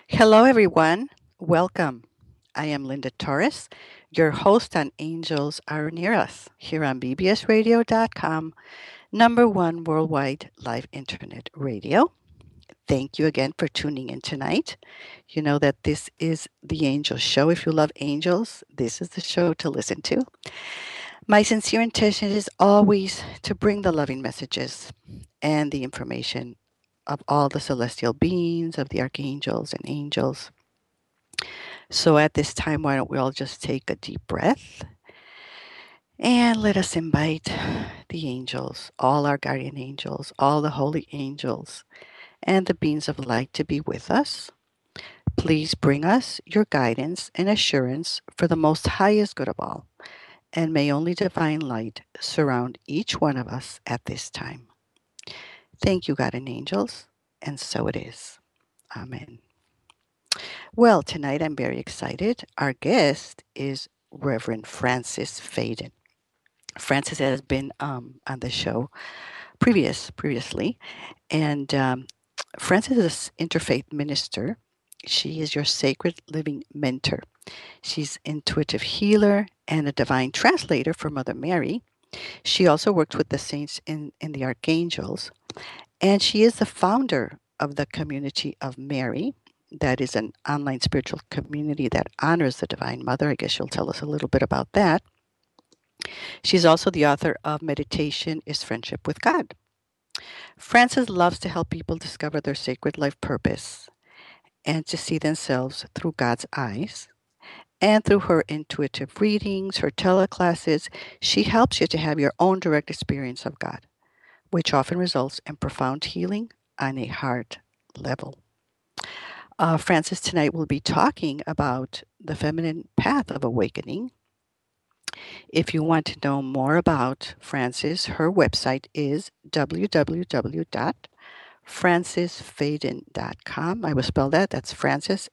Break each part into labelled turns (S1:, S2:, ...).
S1: Hello, everyone. Welcome. I am Linda Torres, your host on Angels Are Near Us here on bbsradio.com, number one worldwide live internet radio. Thank you again for tuning in tonight. You know that this is the Angel Show. If you love angels, this is the show to listen to. My sincere intention is always to bring the loving messages and the information of all the celestial beings, of the archangels and angels. So at this time, why don't we all just take a deep breath and let us invite the angels, all our guardian angels, all the holy angels, and the beings of light to be with us. Please bring us your guidance and assurance for the most highest good of all, and may only divine light surround each one of us at this time. Thank you, guardian angels, and so it is. Amen. Well, tonight I'm very excited. Our guest is Reverend Francis Faden. Frances has been on the show previously, and Frances is an interfaith minister. She is your sacred living mentor. She's intuitive healer and a divine translator for Mother Mary. She also works with the saints in the archangels, and she is the founder of the Community of Mary. That is an online spiritual community that honors the Divine Mother. I guess she'll tell us a little bit about that. She's also the author of Meditation is Friendship with God. Frances loves to help people discover their sacred life purpose and to see themselves through God's eyes. And through her intuitive readings, her teleclasses, she helps you to have your own direct experience of God, which often results in profound healing on a heart level. Frances tonight will be talking about the feminine path of awakening. If you want to know more about Frances, her website is www.francisfaden.com. I will spell that. That's Frances,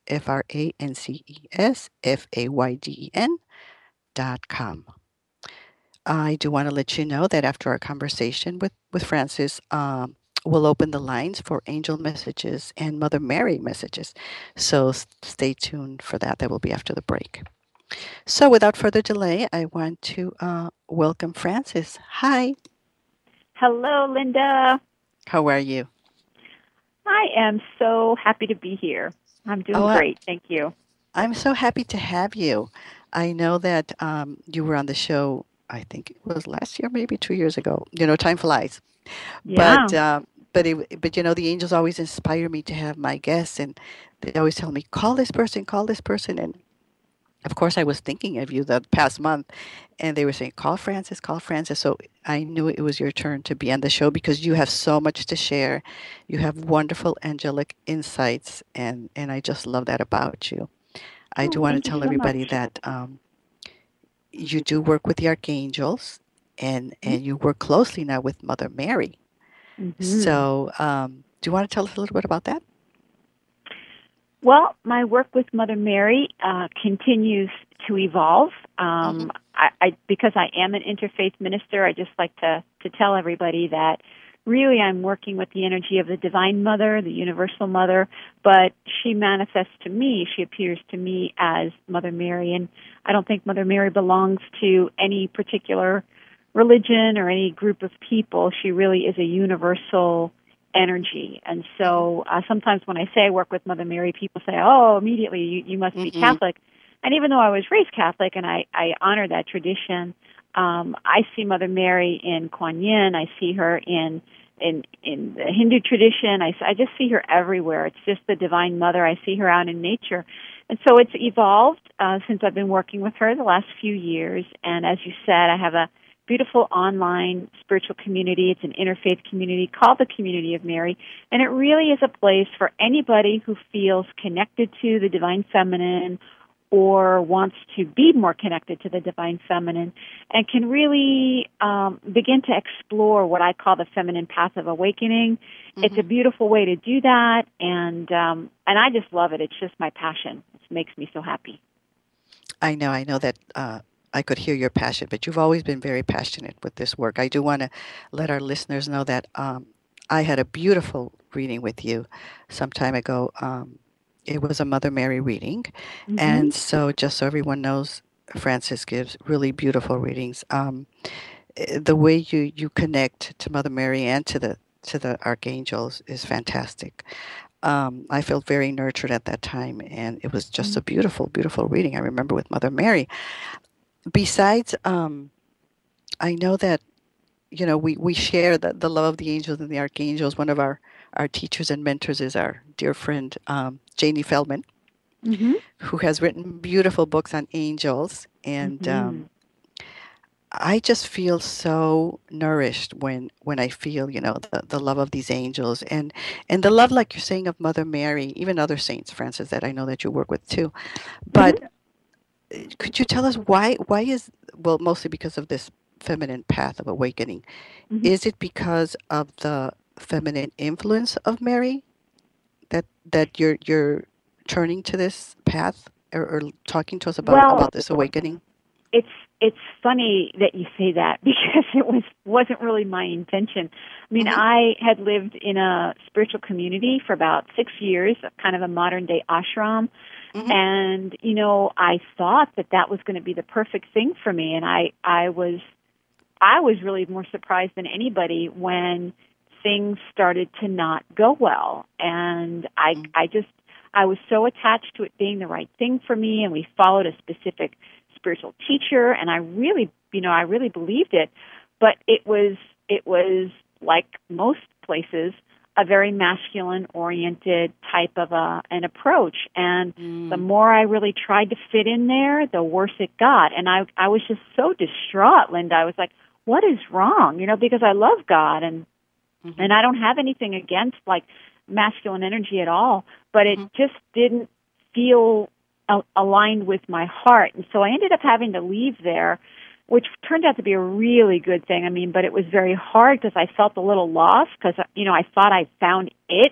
S1: Frances.com. I do want to let you know that after our conversation with Frances, we'll open the lines for angel messages and Mother Mary messages. So stay tuned for that. That will be after the break. So without further delay, I want to welcome Frances. Hi.
S2: Hello, Linda.
S1: How are you?
S2: I am so happy to be here. I'm doing
S1: Oh,
S2: great. Thank you.
S1: I'm so happy to have you. I know that you were on the show, I think it was last year, maybe 2 years ago. You know, time flies. But
S2: Yeah.
S1: but you know, the angels always inspire me to have my guests, and they always tell me, call this person, and of course, I was thinking of you the past month, and they were saying, call Frances, call Frances. So I knew it was your turn to be on the show because you have so much to share. You have wonderful angelic insights, and I just love that about you. I
S2: Oh,
S1: do want to
S2: thank you
S1: tell
S2: so much.
S1: everybody that you do work with the archangels, and you work closely now with Mother Mary.
S2: Mm-hmm.
S1: So, do you want to tell us a little bit about that?
S2: Well, my work with Mother Mary continues to evolve.
S1: Hmm.
S2: Because I am an interfaith minister, I just like to tell everybody that really I'm working with the energy of the Divine Mother, the Universal Mother, but she manifests to me, she appears to me as Mother Mary, and I don't think Mother Mary belongs to any particular religion or any group of people. She really is a universal energy. And so sometimes when I say I work with Mother Mary, people say, oh, immediately you must be
S1: Hmm.
S2: Catholic. And even though I was raised Catholic and I honor that tradition, I see Mother Mary in Kuan Yin. I see her in the Hindu tradition. I just see her everywhere. It's just the Divine Mother. I see her out in nature. And so it's evolved since I've been working with her the last few years. And as you said, I have a beautiful online spiritual community. It's an interfaith community called the Community of Mary. And it really is a place for anybody who feels connected to the Divine Feminine or wants to be more connected to the Divine Feminine and can really begin to explore what I call the feminine path of awakening. It's
S1: Hmm.
S2: a beautiful way to do that, and I just love it. It's just my passion. It makes me so happy.
S1: I know that I could hear your passion, but you've always been very passionate with this work. I do want to let our listeners know that I had a beautiful reading with you some time ago. it was a Mother Mary reading.
S2: Mhm.
S1: And so, just so everyone knows, Frances gives really beautiful readings. The way you connect to Mother Mary and to the archangels is fantastic. I felt very nurtured at that time, and it was just a
S2: Mhm.
S1: beautiful, beautiful reading. I remember with Mother Mary. Besides, I know that we share the love of the angels and the archangels. One of our teachers and mentors is our dear friend Janie Feldman,
S2: Mhm.
S1: who has written beautiful books on angels, and
S2: Mhm.
S1: I just feel so nourished when I feel the love of these angels and the love, like you're saying, of Mother Mary, even other saints, Francis, that I know that you work with too.
S2: Mhm.
S1: But could you tell us why is, well, mostly because of this feminine path of awakening?
S2: Mhm.
S1: Is it because of the feminine influence of Mary that you're turning to this path, or talking to us
S2: Well,
S1: about this awakening?
S2: it's it's funny that you say that because wasn't really my intention. I mean,
S1: Mm-hmm.
S2: I had lived in a spiritual community for about 6 years, kind of a modern day ashram,
S1: Mm-hmm.
S2: and I thought that that was going to be the perfect thing for me, and I was really more surprised than anybody when things started to not go well. And I was so attached to it being the right thing for me, and we followed a specific spiritual teacher, and I really believed it. But it was like most places, a very masculine oriented type of an approach. And the
S1: Mm-hmm.
S2: more I really tried to fit in there, the worse it got. And I was just so distraught, Linda. I was like, what is wrong? Because I love God, and I don't have anything against like masculine energy at all, but it
S1: Mm-hmm.
S2: just didn't feel aligned with my heart. And so I ended up having to leave there, which turned out to be a really good thing. I mean, but it was very hard because I felt a little lost because I thought I found it.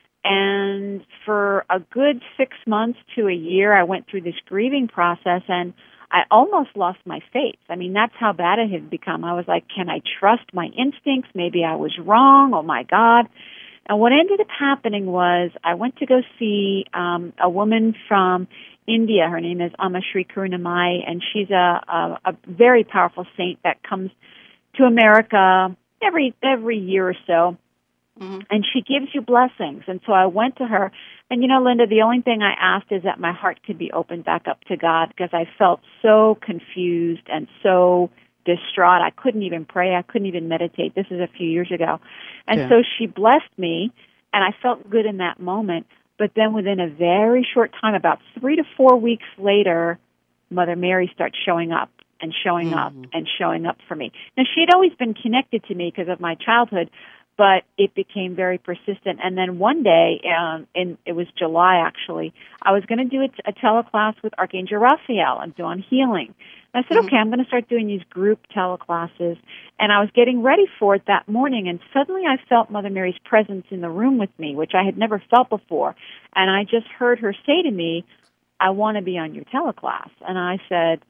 S2: And for a good 6 months to a year, I went through this grieving process, and I almost lost my faith. I mean, that's how bad it had become. I was like, can I trust my instincts? Maybe I was wrong. Oh my God. And what ended up happening was I went to go see a woman from India. Her name is Amma Shri Karunamai, and she's a very powerful saint that comes to America every year or so,
S1: Mm-hmm.
S2: and she gives you blessings. And so I went to her, and Linda, the only thing I asked is that my heart could be opened back up to God because I felt so confused and so distraught. I couldn't even pray. I couldn't even meditate. This is a few years ago. And
S1: Yeah.
S2: so she blessed me, and I felt good in that moment. But then within a very short time, about 3 to 4 weeks later, Mother Mary starts showing up and showing up
S1: Mm-hmm.
S2: and showing up for me. Now, she had always been connected to me because of my childhood, but it became very persistent. And then one day, it was July actually, I was going to do a teleclass with Archangel Raphael and do on healing. And I said,
S1: Mm-hmm.
S2: okay, I'm going to start doing these group teleclasses. And I was getting ready for it that morning, and suddenly I felt Mother Mary's presence in the room with me, which I had never felt before. And I just heard her say to me, I want to be on your teleclass. And I said,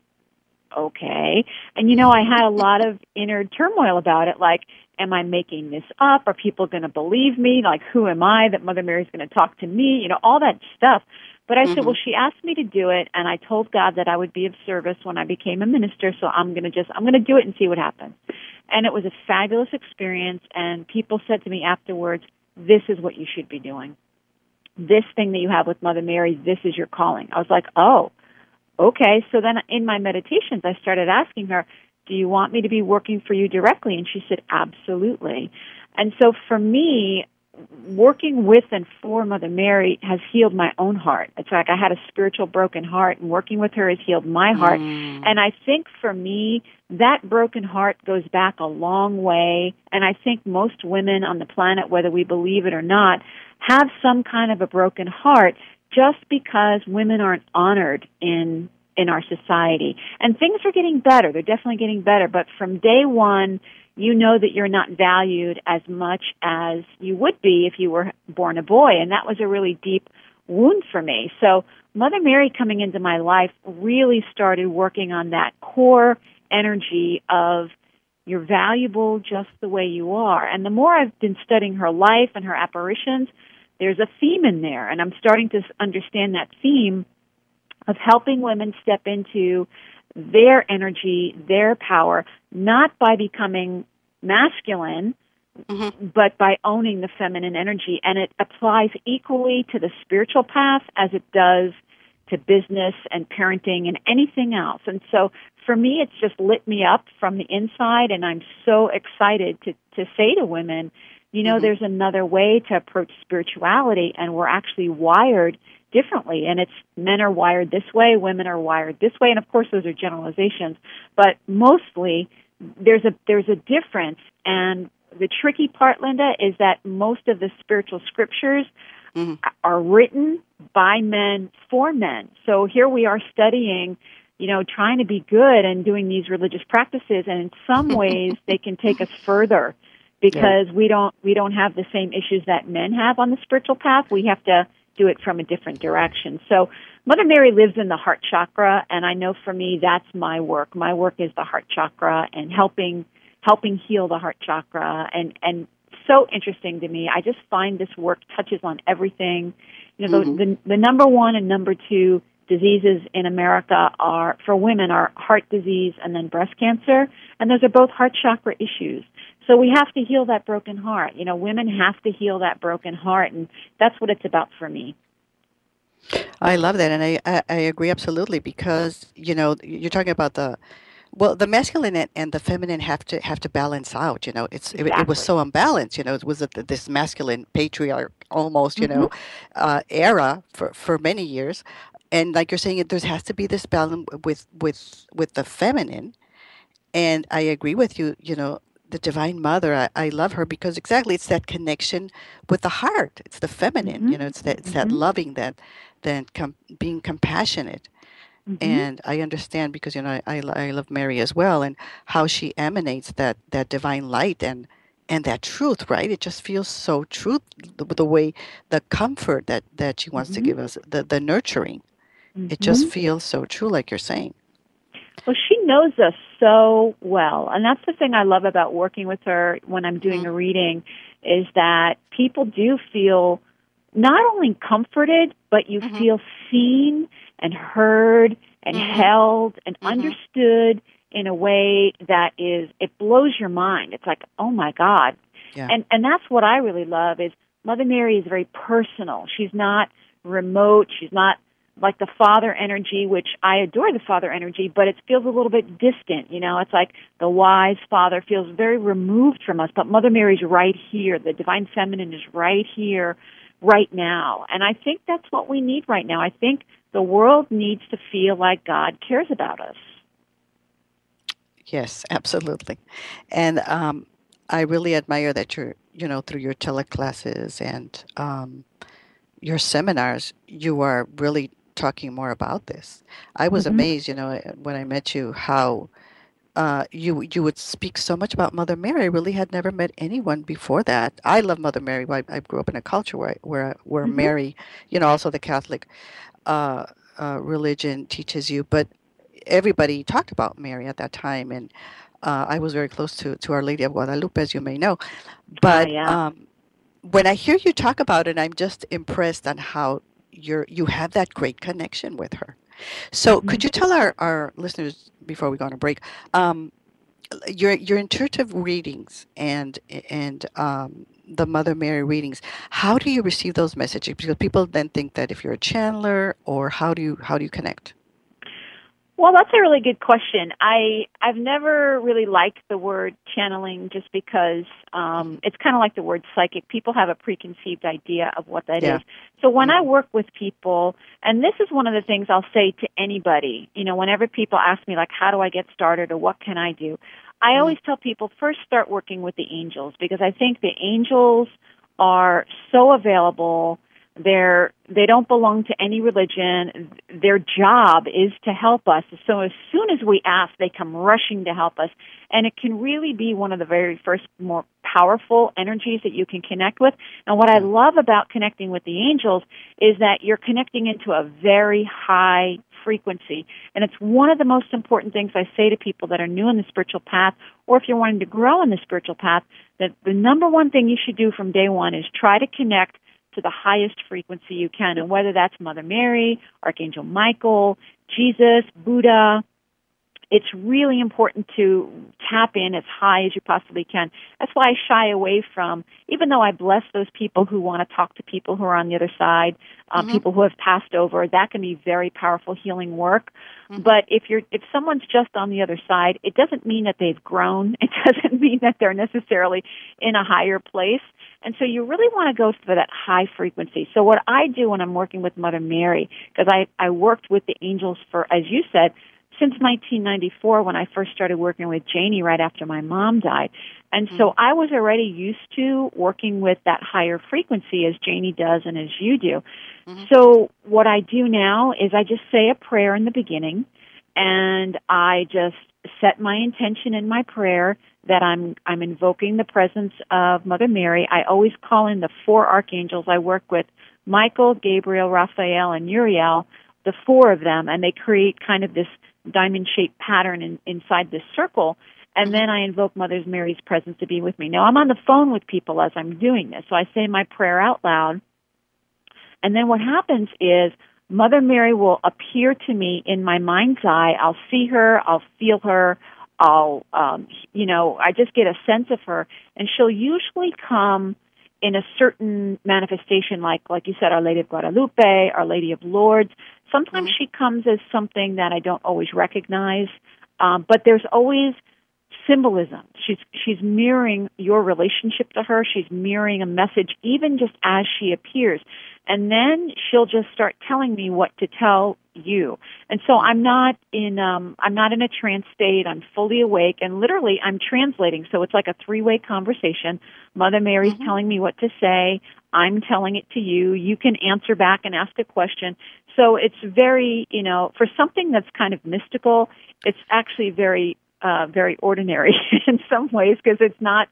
S2: okay. And I had a lot of inner turmoil about it, like, am I making this up? Are people going to believe me? Like, who am I that Mother Mary's going to talk to me? All that stuff. But I said,
S1: Mm-hmm.
S2: well, she asked me to do it, and I told God that I would be of service when I became a minister, so I'm going to do it and see what happens. And it was a fabulous experience, and people said to me afterwards, this is what you should be doing. This thing that you have with Mother Mary, this is your calling. I was like, oh, okay. So then in my meditations, I started asking her, do you want me to be working for you directly? And she said, absolutely. And so for me, working with and for Mother Mary has healed my own heart. It's like I had a spiritual broken heart, and working with her has healed my heart.
S1: Mm-hmm.
S2: And I think for me, that broken heart goes back a long way. And I think most women on the planet, whether we believe it or not, have some kind of a broken heart just because women aren't honored in our society. And things are getting better. They're definitely getting better. But from day one, you know that you're not valued as much as you would be if you were born a boy. And that was a really deep wound for me. So Mother Mary coming into my life really started working on that core energy of you're valuable just the way you are. And the more I've been studying her life and her apparitions, there's a theme in there, and I'm starting to understand that theme of helping women step into their energy, their power, not by becoming masculine, but by owning the feminine energy. And it applies equally to the spiritual path as it does to business and parenting and anything else. And so for me, it's just lit me up from the inside, and I'm so excited to say to women, you know, there's another way to approach spirituality, and we're actually wired differently. And it's men are wired this way, women are wired this way, and of course those are generalizations, but mostly there's a difference. And the tricky part, Linda, is that most of the spiritual scriptures are written by men for men. So here we are studying, you know, trying to be good and doing these religious practices, and in some ways they can take us further because we don't have the same issues that men have on the spiritual path. We have to do it from a different direction. So Mother Mary lives in the heart chakra, and I know for me that's my work. My work is the heart chakra and helping heal the heart chakra, and so interesting to me. I just find this work touches on everything. You know, the number one and number two diseases in America are, for women, are heart disease and then breast cancer, and those are both heart chakra issues. So we have to heal that broken heart. You know, women have to heal that broken heart, and that's what it's about for me.
S1: I love that, and I agree absolutely, because, you know, you're talking about the masculine and the feminine have to balance out. You know, it was so unbalanced. You know, it was this masculine patriarch almost, you know, era for many years, and like you're saying, there has to be this balance with the feminine. And I agree with you. You know, the Divine Mother, I love her because exactly it's that connection with the heart. It's the feminine. You know, it's that loving, being compassionate. And I understand because, you know, I love Mary as well, and how she emanates that divine light and that truth, right? It just feels so true, the way, the comfort that she wants to give us, the nurturing. It just feels so true, like you're saying.
S2: Well, she knows us so well, and that's the thing I love about working with her when I'm doing a reading, is that people do feel not only comforted, but you feel seen and heard and held and understood in a way that it blows your mind. It's like, oh my God. Yeah. And that's what I really love, is Mother Mary is very personal. She's not remote. She's not like the Father energy, which I adore the Father energy, but it feels a little bit distant. You know, it's like the wise Father feels very removed from us, but Mother Mary's right here. The Divine Feminine is right here, right now. And I think that's what we need right now. I think the world needs to feel like God cares about us.
S1: Yes, absolutely. And I really admire that you know, through your teleclasses and your seminars, you are really talking more about this. I was amazed, you know, when I met you, how you would speak so much about Mother Mary. I really had never met anyone before that. I love Mother Mary. I grew up in a culture where Mary, you know, also the Catholic religion teaches you, but everybody talked about Mary at that time, and I was very close to Our Lady of Guadalupe, as you may know. But when I hear you talk about it, I'm just impressed on how you have that great connection with her. So could you tell our listeners, before we go on a break, your intuitive readings and the Mother Mary readings, how do you receive those messages? Because people then think that if you're a channeler, or how do you connect?
S2: Well, that's a really good question. I've never really liked the word channeling, just because it's kind of like the word psychic. People have a preconceived idea of what that is. So when I work with people, and this is one of the things I'll say to anybody, you know, whenever people ask me, like, how do I get started or what can I do? I always tell people, first start working with the angels, because I think the angels are so available. They don't belong to any religion. Their job is to help us. So as soon as we ask, they come rushing to help us. And it can really be one of the very first more powerful energies that you can connect with. And what I love about connecting with the angels is that you're connecting into a very high frequency. And it's one of the most important things I say to people that are new in the spiritual path, or if you're wanting to grow in the spiritual path, that the number one thing you should do from day one is try to connect to the highest frequency you can. And whether that's Mother Mary, Archangel Michael, Jesus, Buddha, it's really important to tap in as high as you possibly can. That's why I shy away from, even though I bless those people who want to talk to people who are on the other side, people who have passed over. That can be very powerful healing work. But if someone's just on the other side, it doesn't mean that they've grown. It doesn't mean that they're necessarily in a higher place. And so you really want to go for that high frequency. So what I do when I'm working with Mother Mary, because I worked with the angels for, as you said, since 1994 when I first started working with Janie right after my mom died. And so I was already used to working with that higher frequency as Janie does and as you do. So what I do now is I just say a prayer in the beginning, and I just set my intention in my prayer that I'm invoking the presence of Mother Mary. I always call in the 4 archangels I work with, Michael, Gabriel, Raphael, and Uriel, the 4 of them, and they create kind of this diamond-shaped pattern inside this circle, and then I invoke Mother Mary's presence to be with me. Now, I'm on the phone with people as I'm doing this, so I say my prayer out loud, and then what happens is Mother Mary will appear to me in my mind's eye. I'll see her, I'll feel her, I just get a sense of her, and she'll usually come in a certain manifestation, like you said, Our Lady of Guadalupe, Our Lady of Lourdes. Sometimes she comes as something that I don't always recognize, but there's always symbolism. She's mirroring your relationship to her. She's mirroring a message, even just as she appears. And then she'll just start telling me what to tell you. And so I'm not in a trance state. I'm fully awake, and literally I'm translating. So it's like a 3-way conversation. Mother Mary's telling me what to say. I'm telling it to you. You can answer back and ask a question. So it's very, for something that's kind of mystical, it's actually very ordinary in some ways, because it's not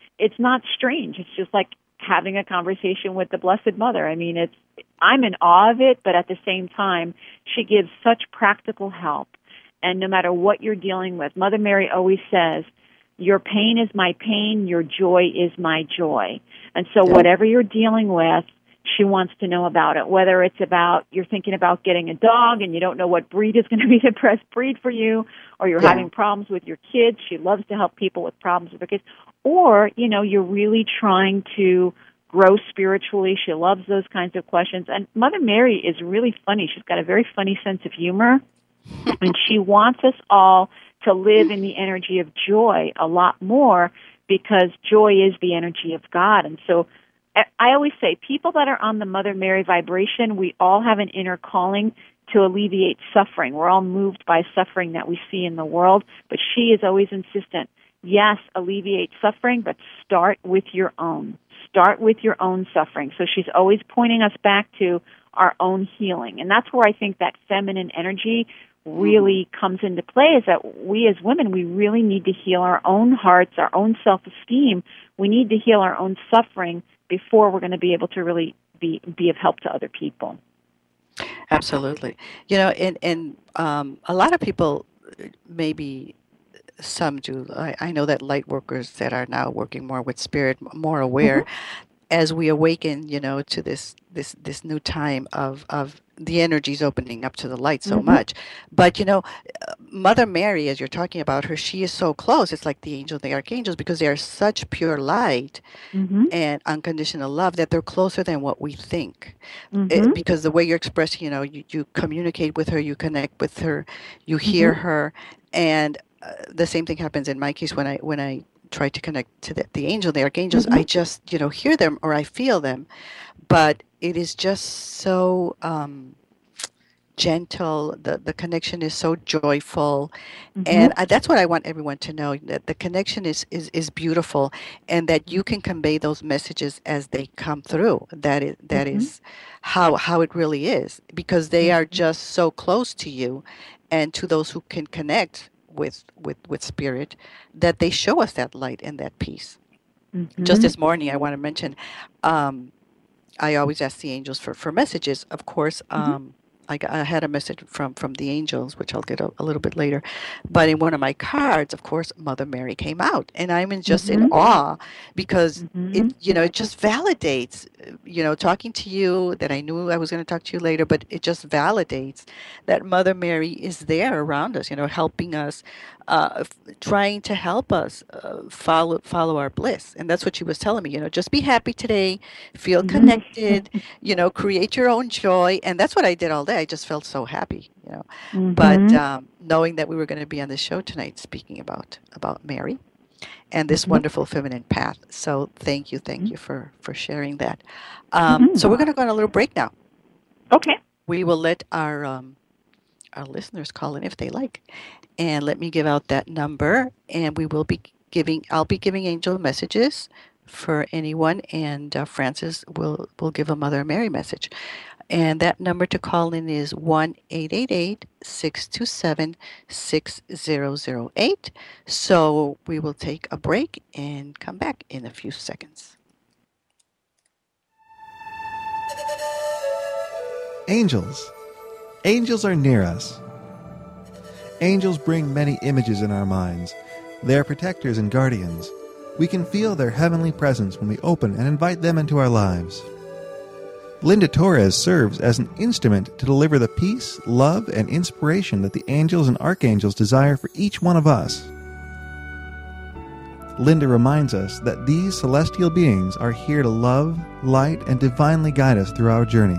S2: strange. It's just like having a conversation with the Blessed Mother. I mean, I'm in awe of it, but at the same time, she gives such practical help. And no matter what you're dealing with, Mother Mary always says, your pain is my pain, your joy is my joy. And so whatever you're dealing with, she wants to know about it, whether it's about you're thinking about getting a dog and you don't know what breed is going to be the best breed for you, or you're having problems with your kids. She loves to help people with problems with their kids. Or, you're really trying to grow spiritually. She loves those kinds of questions. And Mother Mary is really funny. She's got a very funny sense of humor, and she wants us all to live in the energy of joy a lot more, because joy is the energy of God. And so I always say, people that are on the Mother Mary vibration, we all have an inner calling to alleviate suffering. We're all moved by suffering that we see in the world, but she is always insistent. Yes, alleviate suffering, but start with your own. Start with your own suffering. So she's always pointing us back to our own healing. And that's where I think that feminine energy really comes into play, is that we as women, we really need to heal our own hearts, our own self-esteem. We need to heal our own suffering before we're going to be able to really be of help to other people.
S1: Absolutely. And a lot of people, maybe some do. I know that light workers that are now working more with spirit, more aware, as we awaken, to this new time of the energies opening up to the light so much. But Mother Mary, as you're talking about her, she is so close. It's like the angels, the archangels, because they are such pure light and unconditional love that they're closer than what we think. Because the way you're expressing, you communicate with her, you connect with her, you hear her, and the same thing happens in my case when I try to connect to the angel, the archangels. I just hear them or I feel them, but it is just so gentle. The connection is so joyful, and that's what I want everyone to know, that the connection is beautiful, and that you can convey those messages as they come through. That is how it really is, because they are just so close to you and to those who can connect with spirit, that they show us that light and that peace. Just this morning, I want to mention, I always ask the angels for messages, of course. I had a message from the angels, which I'll get a little bit later. But in one of my cards, of course, Mother Mary came out, and I'm just in
S2: Mhm.
S1: awe because it,
S2: Mhm.
S1: it just validates, talking to you that I knew I was going to talk to you later, but it just validates that Mother Mary is there around us, helping us, trying to help us follow our bliss. And that's what she was telling me. Just be happy today, feel
S2: Mhm.
S1: connected, create your own joy. And that's what I did all day. I just felt so happy. But
S2: Mhm.
S1: knowing that we were going to be on the show tonight speaking about Mary and this
S2: Mhm.
S1: wonderful feminine path. So thank
S2: Mhm.
S1: you for sharing that.
S2: Mhm.
S1: So we're going to go on a little break now.
S2: Okay.
S1: We will let our listeners call in if they like. And let me give out that number, and I'll be giving Angel messages for anyone, and Francis will give a Mother Mary message. And that number to call in is 1-888-627-6008. So we will take a break and come back in a few seconds.
S3: Angels. Angels are near us. Angels bring many images in our minds. They are protectors and guardians. We can feel their heavenly presence when we open and invite them into our lives. Linda Torres serves as an instrument to deliver the peace, love, and inspiration that the angels and archangels desire for each one of us. Linda reminds us that these celestial beings are here to love, light, and divinely guide us through our journey.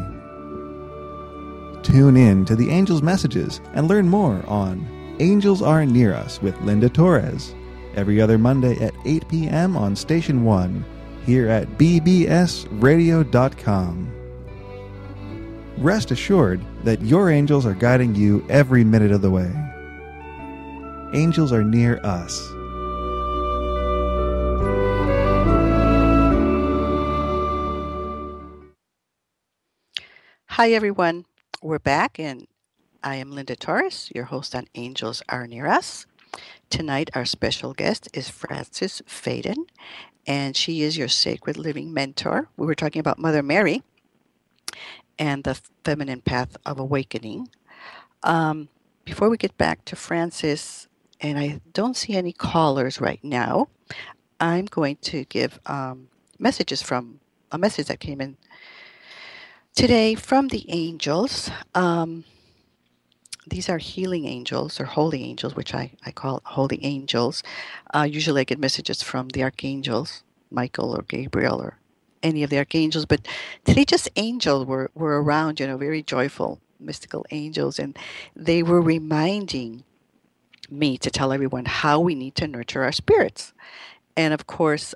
S3: Tune in to the Angels' Messages and learn more on Angels Are Near Us with Linda Torres, every other Monday at 8 p.m. on Station 1, here at bbsradio.com. Rest assured that your angels are guiding you every minute of the way. Angels are near us.
S1: Hi, everyone. We're back, and I am Linda Torres, your host on Angels Are Near Us. Tonight, our special guest is Frances Faden, and she is your sacred living mentor. We were talking about Mother Mary and the feminine path of awakening. Um, Before we get back to Frances, and I don't see any callers right now, I'm going to give messages from a message that came in today from the angels. These are healing angels or holy angels, which I call holy angels. Usually I get messages from the archangels, Michael or Gabriel or any of the archangels, but today just angels were around, very joyful, mystical angels, and they were reminding me to tell everyone how we need to nurture our spirits. And of course,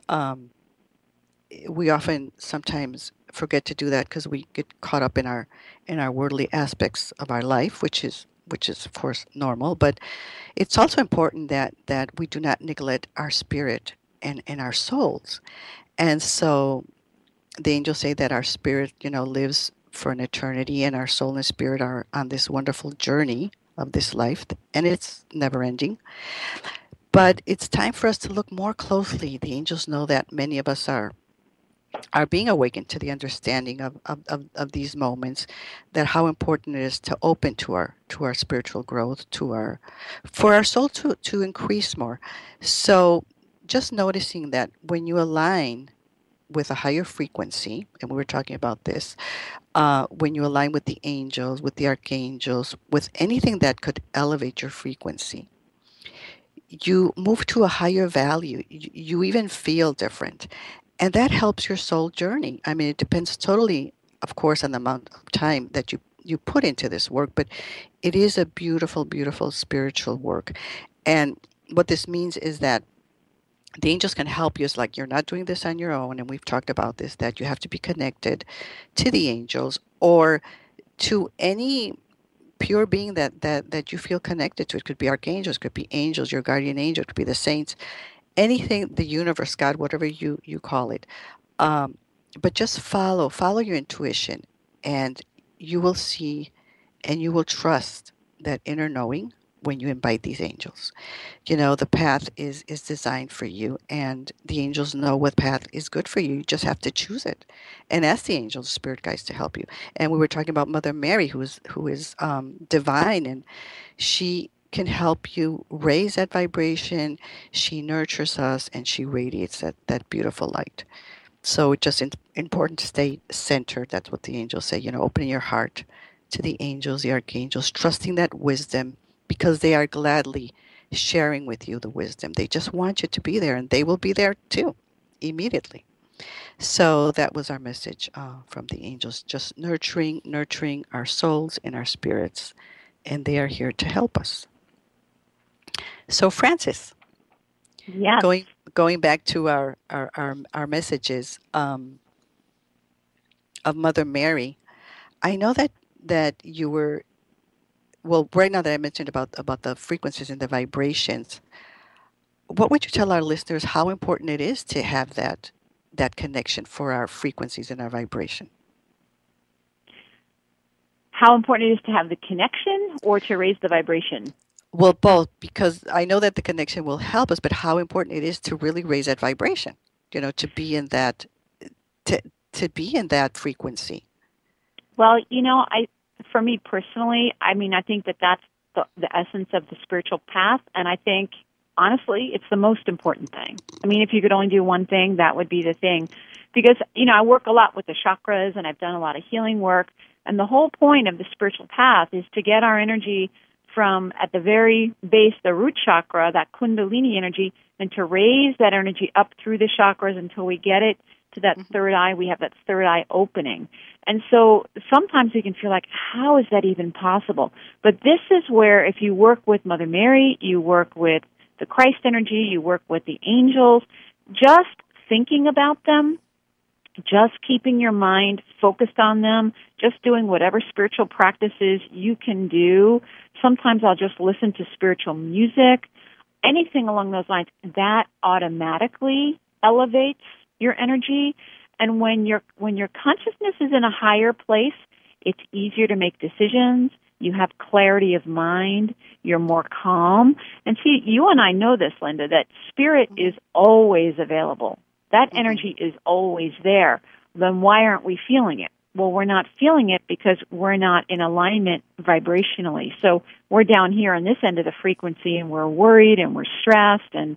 S1: we often sometimes forget to do that because we get caught up in our worldly aspects of our life, which is of course normal. But it's also important that we do not neglect our spirit and our souls. And so the angels say that our spirit, lives for an eternity, and our soul and spirit are on this wonderful journey of this life, and it's never ending. But it's time for us to look more closely. The angels know that many of us are being awakened to the understanding of these moments, that how important it is to open to our spiritual growth, for our soul to increase more. So just noticing that when you align with a higher frequency, and we were talking about this, when you align with the angels, with the archangels, with anything that could elevate your frequency, you move to a higher value. You even feel different. And that helps your soul journey. I mean, it depends totally, of course, on the amount of time that you put into this work, but it is a beautiful, beautiful spiritual work. And what this means is that the angels can help you. It's like you're not doing this on your own. And we've talked about this, that you have to be connected to the angels or to any pure being that you feel connected to. It could be archangels, it could be angels, your guardian angel, it could be the saints, anything, the universe, God, whatever you call it. Um, but just follow your intuition, and you will see and you will trust that inner knowing when you invite these angels. You know, the path is designed for you, and the angels know what path is good for you. You just have to choose it and ask the angels, spirit guides, to help you. And we were talking about Mother Mary, who is divine, and she can help you raise that vibration. She nurtures us, and she radiates that beautiful light. So it's just important to stay centered. That's what the angels say. You know, opening your heart to the angels, the archangels, trusting that wisdom, because they are gladly sharing with you the wisdom. They just want you to be there, and they will be there too, immediately. So that was our message from the angels, just nurturing our souls and our spirits, and they are here to help us. So, Frances,
S2: Yes.
S1: going back to our messages of Mother Mary, I know that you were, well, right now that I mentioned about the frequencies and the vibrations. What would you tell our listeners how important it is to have that connection for our frequencies and our vibration?
S2: How important it is to have the connection or to raise the vibration?
S1: Well, both, because I know that the connection will help us, but how important it is to really raise that vibration, you know, to be in that to to be in that frequency.
S2: Well, for me personally, I mean, I think that that's the essence of the spiritual path, and I think honestly, it's the most important thing. I mean, if you could only do one thing, that would be the thing, because I work a lot with the chakras, and I've done a lot of healing work, and the whole point of the spiritual path is to get our energy from at the very base, the root chakra, that Kundalini energy, and to raise that energy up through the chakras until we get it to that third eye. We have that third eye opening. And so sometimes we can feel like, how is that even possible? But this is where, if you work with Mother Mary, you work with the Christ energy, you work with the angels, just thinking about them, just keeping your mind focused on them, just doing whatever spiritual practices you can do. Sometimes I'll just listen to spiritual music, anything along those lines. That automatically elevates your energy. And when your consciousness is in a higher place, it's easier to make decisions. You have clarity of mind. You're more calm. And see, you and I know this, Linda, that spirit is always available. That energy is always there. Then why aren't we feeling it? Well, we're not feeling it because we're not in alignment vibrationally. So we're down here on this end of the frequency, and we're worried and we're stressed, and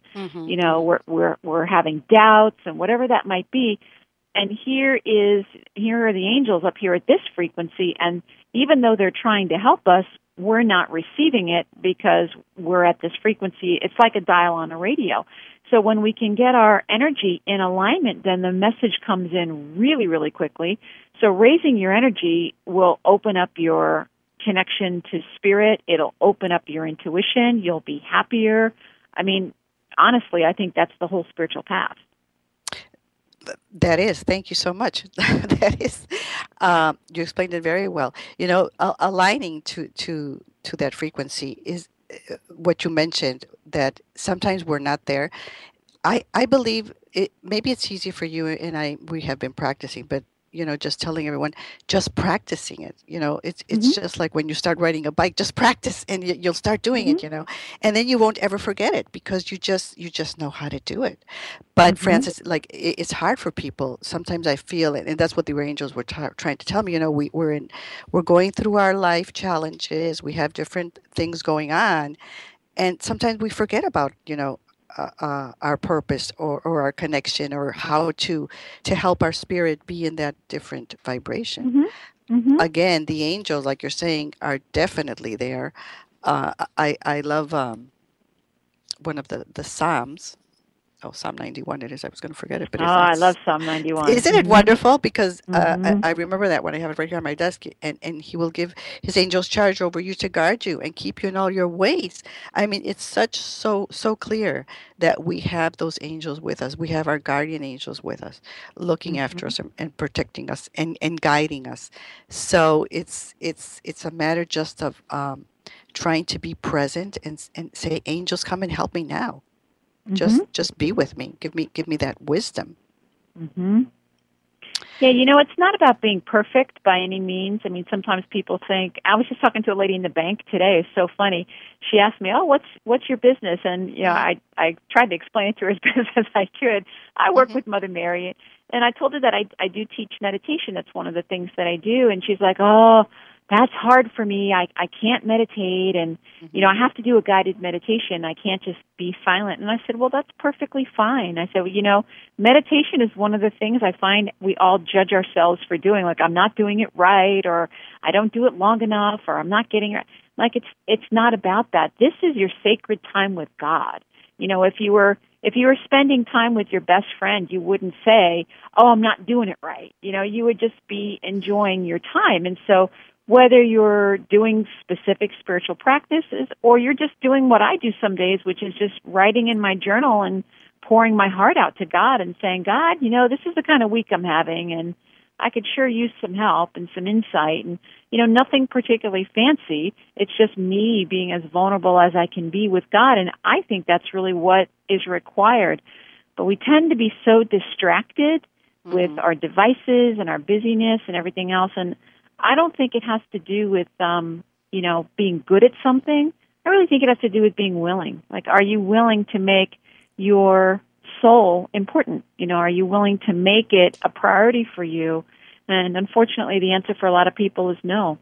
S2: we're having doubts and whatever that might be. And here are the angels up here at this frequency, and even though they're trying to help us, we're not receiving it because we're at this frequency. It's like a dial on a radio. So when we can get our energy in alignment, then the message comes in really, really quickly. So raising your energy will open up your connection to spirit. It'll open up your intuition. You'll be happier. I mean, honestly, I think that's the whole spiritual path.
S1: That is. Thank you so much. That is. You explained it very well. You know, aligning to that frequency is what you mentioned, that sometimes we're not there. I believe maybe it's easy for you and we have been practicing, but just telling everyone, just practicing it. It's just like when you start riding a bike, just practice and you'll start doing it, and then you won't ever forget it because you just know how to do it. But Frances, like it's hard for people. Sometimes I feel it, and that's what the angels were trying to tell me. We're going through our life challenges. We have different things going on, and sometimes we forget about our purpose or our connection, or how to help our spirit be in that different vibration. Again, the angels, like you're saying, are definitely there. I love one of the Psalms. Oh, Psalm 91 it is. I was going to forget it, but it's not.
S2: I love Psalm 91.
S1: Isn't it wonderful? Because I remember that when I have it right here on my desk, and he will give his angels charge over you to guard you and keep you in all your ways. I mean, it's so clear that we have those angels with us. We have our guardian angels with us, looking after us and protecting us and guiding us. So it's a matter just of trying to be present and say, angels, come and help me now. Just be with me. Give me that wisdom.
S2: Yeah, it's not about being perfect by any means. I mean, sometimes people think. I was just talking to a lady in the bank today. It's so funny. She asked me, "Oh, what's your business?" And
S1: Mm-hmm.
S2: I tried to explain it to her as best as I could. I work
S1: Mm-hmm.
S2: with Mother Mary, and I told her that I do teach meditation. That's one of the things that I do. And she's like, "Oh, that's hard for me. I can't meditate, and
S1: Mm-hmm.
S2: I have to do a guided meditation. I can't just be silent." And I said, "Well, that's perfectly fine." I said, "Well, meditation is one of the things I find we all judge ourselves for doing. Like, I'm not doing it right, or I don't do it long enough, or I'm not getting it." Like, it's not about that. This is your sacred time with God. If you were spending time with your best friend, you wouldn't say, "Oh, I'm not doing it right." You would just be enjoying your time. And so whether you're doing specific spiritual practices or you're just doing what I do some days, which is just writing in my journal and pouring my heart out to God and saying, "God, this is the kind of week I'm having, and I could sure use some help and some insight." And, nothing particularly fancy. It's just me being as vulnerable as I can be with God. And I think that's really what is required. But we tend to be so distracted with
S1: Mm-hmm.
S2: our devices and our busyness and everything else. And I don't think it has to do with, being good at something. I really think it has to do with being willing. Like, are you willing to make your soul important? Are you willing to make it a priority for you? And unfortunately, the answer for a lot of people is no.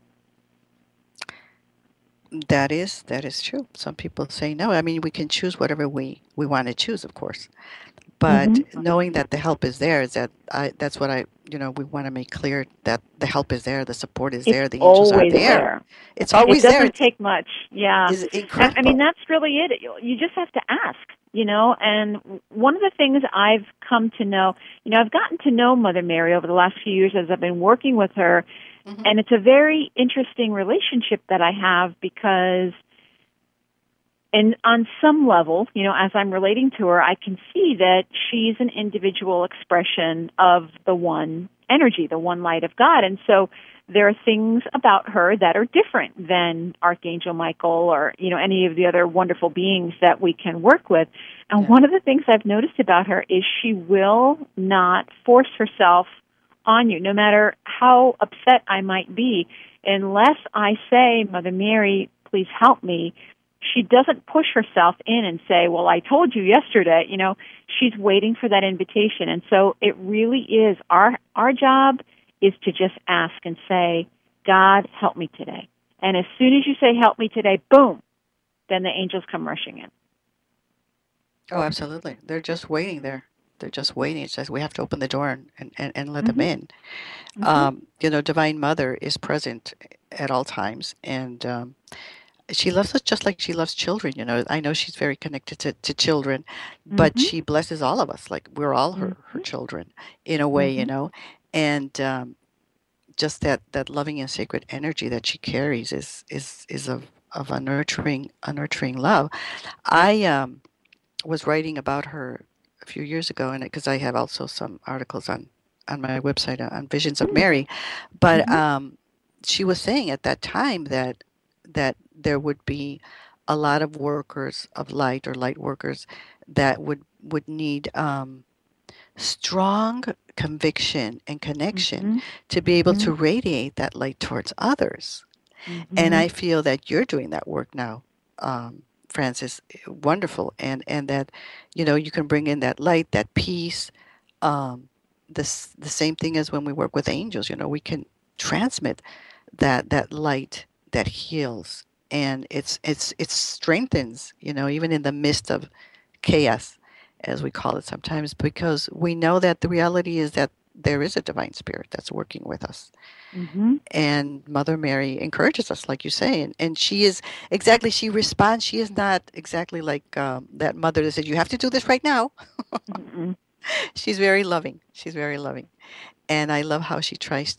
S1: That is true. Some people say no. I mean, we can choose whatever we want to choose, of course. But
S2: Mm-hmm.
S1: knowing that the help is there is that's what we want to make clear that the help is there, the support is
S2: It's
S1: there, the angels are
S2: always
S1: there.
S2: there.
S1: It's
S2: It
S1: always there.
S2: doesn't
S1: It's
S2: take much. Yeah.
S1: is
S2: I mean,
S1: incredible.
S2: that's really it. You just have to ask, and one of the things I've come to know, I've gotten to know Mother Mary over the last few years as I've been working with her,
S1: Hmm.
S2: and it's a very interesting relationship that I have because and on some level, as I'm relating to her, I can see that she's an individual expression of the one energy, the one light of God. And so there are things about her that are different than Archangel Michael or, any of the other wonderful beings that we can work with. And
S1: Yeah.
S2: one of the things I've noticed about her is she will not force herself on you, no matter how upset I might be. Unless I say, "Mother Mary, please help me," she doesn't push herself in and say, "Well, I told you yesterday." She's waiting for that invitation. And so it really is our job is to just ask and say, "God, help me today." And as soon as you say, "Help me today," boom, then the angels come rushing in.
S1: Oh, absolutely. They're just waiting there. They're just waiting. It's just we have to open the door and let them
S2: Mhm.
S1: in.
S2: Mhm.
S1: Divine Mother is present at all times, and she loves us just like she loves children. I know she's very connected to children, but
S2: Mhm.
S1: she blesses all of us. Like we're all her
S2: Mhm.
S1: children in a way,
S2: Mhm.
S1: and just that loving and sacred energy that she carries is of a nurturing love. I was writing about her a few years ago, and because I have also some articles on my website on Visions of
S2: Mm.
S1: Mary, but
S2: Mhm.
S1: she was saying at that time that there would be a lot of workers of light or light workers that would need strong conviction and connection
S2: Mhm.
S1: to be able to
S2: Mhm.
S1: radiate that light towards others. And
S2: Mhm.
S1: I feel that you're doing that work now, Francis. Wonderful, and that you can bring in that light, that peace. Um, the same thing as when we work with angels. We can transmit that light that heals, and it strengthens. Even in the midst of chaos, as we call it sometimes, because we know that the reality is that there is a divine spirit that's working with us.
S2: Mhm.
S1: And Mother Mary encourages us, like you say, and she is exactly, she responds. She is not exactly like that mother that said, "You have to do this right now."
S2: Mhm.
S1: She's very loving. She's very loving. And I love how she tries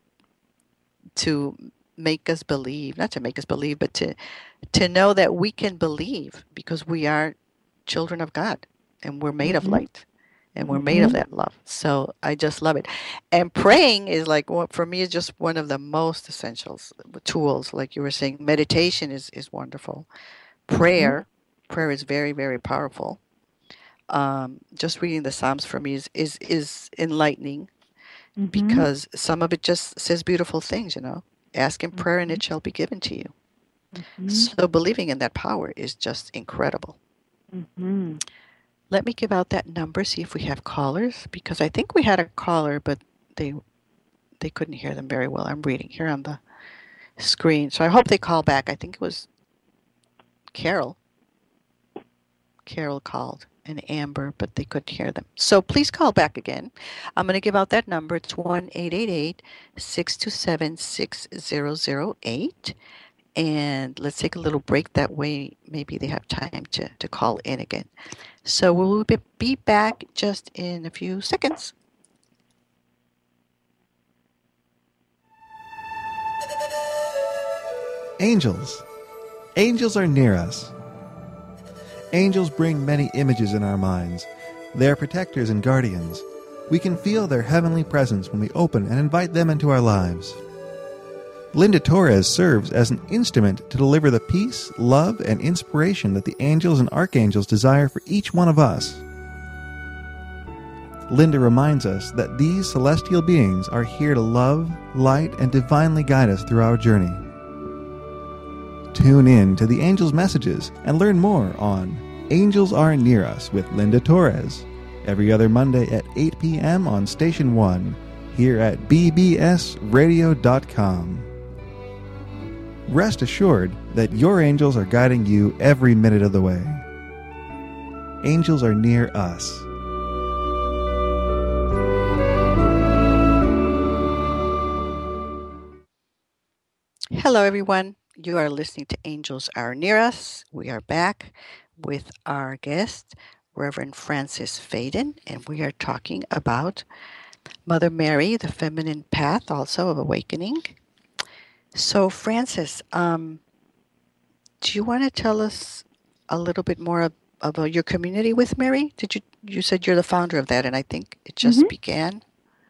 S1: to make us believe, not to make us believe, but to know that we can believe because we are children of God and we're made of
S2: Mhm.
S1: light and we're made of
S2: Mhm.
S1: that love. So I just love it. And praying is like, for me, is just one of the most essentials tools. Like you were saying, meditation is wonderful.
S2: Mhm.
S1: Prayer is very, very powerful. Just reading the Psalms for me is enlightening. because some of it just says beautiful things, Ask in prayer and
S2: Mm-hmm.
S1: it shall be given to you.
S2: Mm-hmm.
S1: So believing in that power is just incredible.
S2: Mm-hmm.
S1: Let me give out that number, see if we have callers, because I think we had a caller, but they they couldn't hear them very well. I'm reading here on the screen. So I hope they call back. I think it was Carol. Carol called and Amber, but they couldn't hear them. So please call back again. I'm going to give out that number. It's 1-888-627-6008. And let's take a little break. That way, maybe they have time to call in again. So we'll be back just in a few seconds.
S3: Angels. Angels are near us. Angels bring many images in our minds. They are protectors and guardians. We can feel their heavenly presence when we open and invite them into our lives. Linda Torres serves as an instrument to deliver the peace, love, and inspiration that the angels and archangels desire for each one of us. Linda reminds us that these celestial beings are here to love, light, and divinely guide us through our journey. Tune in to the Angels' Messages and learn more on Angels Are Near Us with Linda Torres, every other Monday at 8 p.m. on Station 1, here at bbsradio.com. Rest assured that your angels are guiding you every minute of the way. Angels are near us.
S1: Hello, everyone. You are listening to Angels Are Near Us. We are back with our guest, Reverend Francis Faden, and we are talking about Mother Mary, the feminine path also of awakening. So, Francis, do you want to tell us a little bit more about your community with Mary? You said you're the founder of that, and I think it just began?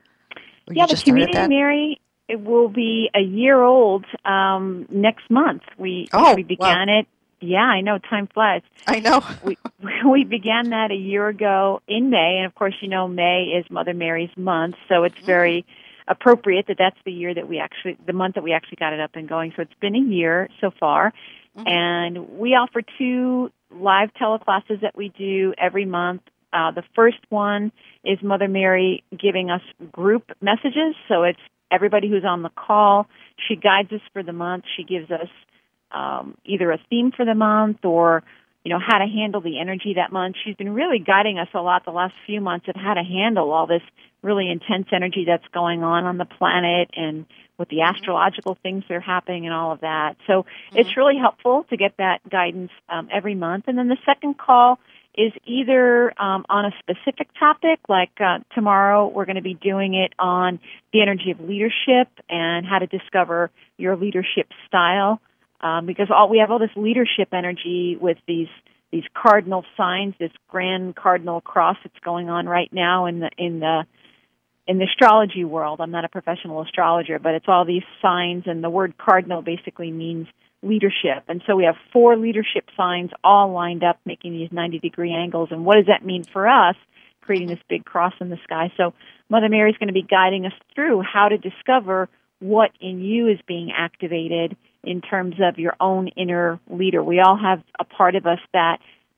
S1: Or
S2: Yeah,
S1: you
S2: the
S1: just started
S2: Community
S1: that?
S2: Mary, it will be a year old next month. We began it. Yeah, I know, time flies.
S1: I know.
S2: We began that a year ago in May, and of course, May is Mother Mary's month, so it's very appropriate that that's the month that we actually got it up and going. So it's been a year so far, and we offer 2 live teleclasses that we do every month. The first one is Mother Mary giving us group messages, so it's everybody who's on the call. She guides us for the month. She gives us either a theme for the month or, how to handle the energy that month. She's been really guiding us a lot the last few months of how to handle all this really intense energy that's going on the planet and with the astrological things that are happening and all of that. So it's really helpful to get that guidance every month. And then the second call is either on a specific topic, like tomorrow we're going to be doing it on the energy of leadership and how to discover your leadership style, because we have all this leadership energy with these cardinal signs, this grand cardinal cross that's going on right now in the astrology world. I'm not a professional astrologer, but it's all these signs, and the word cardinal basically means leadership. And so we have 4 leadership signs all lined up, making these 90-degree angles. And what does that mean for us, creating this big cross in the sky? So Mother Mary's going to be guiding us through how to discover what in you is being activated in terms of your own inner leader. We all have a part of us that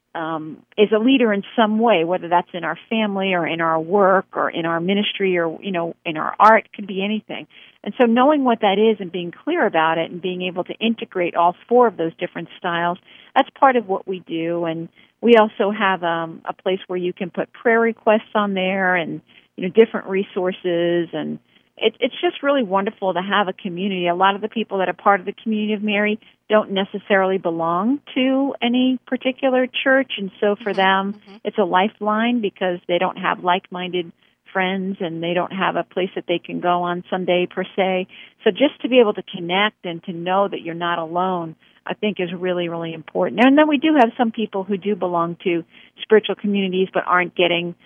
S2: is a leader in some way, whether that's in our family or in our work or in our ministry or, in our art, could be anything. And so knowing what that is and being clear about it and being able to integrate all 4 of those different styles, that's part of what we do. And we also have a place where you can put prayer requests on there and, different resources. And it's just really wonderful to have a community. A lot of the people that are part of the Community of Mary don't necessarily belong to any particular church, and so for them, it's a lifeline because they don't have like-minded friends and they don't have a place that they can go on Sunday per se. So just to be able to connect and to know that you're not alone, I think is really, really important. And then we do have some people who do belong to spiritual communities but aren't getting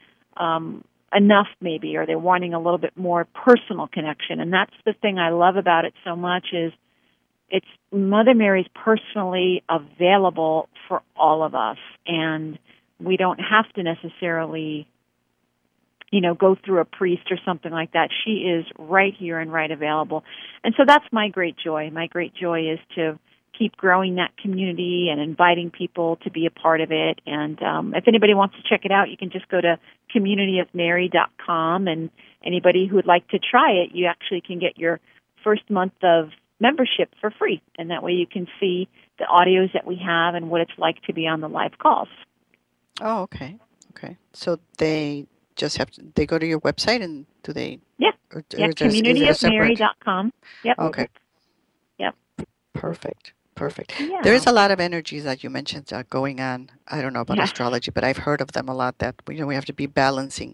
S2: enough maybe, or they're wanting a little bit more personal connection. And that's the thing I love about it so much is it's Mother Mary's personally available for all of us, and we don't have to necessarily go through a priest or something like that. She is right here and right available. And so that's my great joy. My great joy is to keep growing that community and inviting people to be a part of it. And if anybody wants to check it out, you can just go to communityofmary.com, and anybody who would like to try it, you actually can get your first month of membership for free. And that way you can see the audios that we have and what it's like to be on the live calls.
S1: Oh, okay. Okay. So they just have to, they go to your website, and do they?
S2: Yeah.
S1: Or
S2: Yeah,
S1: is it a separate?
S2: communityofmary.com. Yep.
S1: Okay.
S2: Yep.
S1: Perfect. Perfect.
S2: Yeah.
S1: There is a lot of energies that you mentioned going on. I don't know about
S2: Yeah.
S1: astrology, but I've heard of them a lot, that we have to be balancing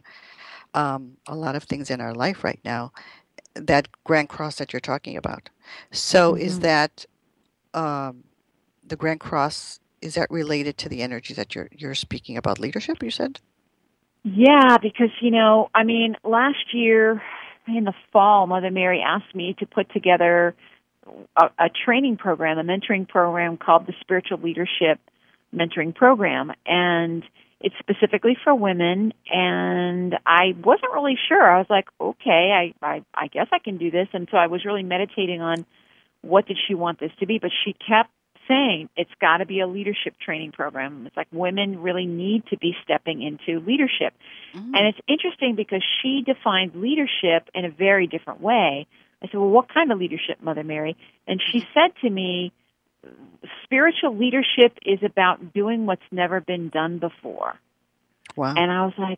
S1: a lot of things in our life right now. That Grand Cross that you're talking about. So is that the Grand Cross? Is that related to the energies that you're speaking about? Leadership, you said?
S2: Yeah, because last year in the fall, Mother Mary asked me to put together a training program, a mentoring program called the Spiritual Leadership Mentoring Program, and it's specifically for women. And I wasn't really sure. I was like, okay, I guess I can do this. And so I was really meditating on what did she want this to be, but she kept saying it's got to be a leadership training program. It's like women really need to be stepping into leadership. And it's interesting because she defined leadership in a very different way. I said, well, what kind of leadership, Mother Mary? And she said to me, spiritual leadership is about doing what's never been done before.
S1: Wow.
S2: And I was like,